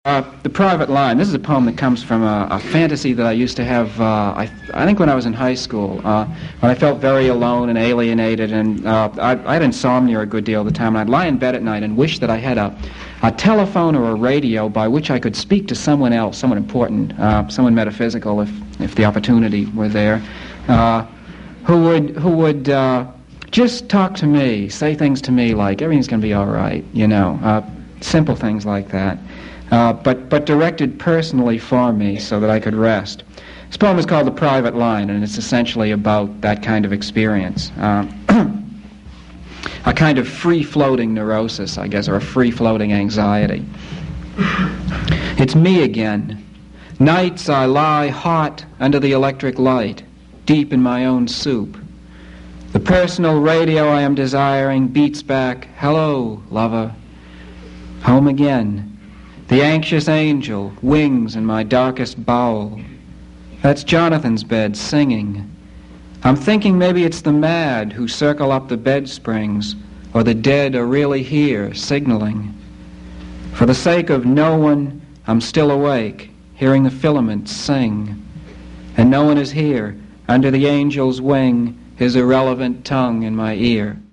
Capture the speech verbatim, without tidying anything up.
Uh, the Private Line. This is a poem that comes from a, a fantasy that I used to have, uh, I, I think when I was in high school, uh, when I felt very alone and alienated, and uh, I, I had insomnia a good deal of the time, and I'd lie in bed at night and wish that I had a, a telephone or a radio by which I could speak to someone else, someone important, uh, someone metaphysical if, if the opportunity were there, uh, who would, who would uh, just talk to me, say things to me like, everything's going to be all right, you know, uh, simple things like that. Uh, but, but directed personally for me so that I could rest. This poem is called The Private Line, and it's essentially about that kind of experience. Uh, a kind of free-floating neurosis, I guess, or a free-floating anxiety. It's me again. Nights I lie hot under the electric light, deep in my own soup. The personal radio I am desiring beats back, "Hello, lover." Home again. The anxious angel, wings in my darkest bowel. That's Jonathan's bed singing. I'm thinking maybe it's the mad who circle up the bed springs, or the dead are really here, signaling. For the sake of no one, I'm still awake, hearing the filaments sing. And no one is here, under the angel's wing, his irrelevant tongue in my ear.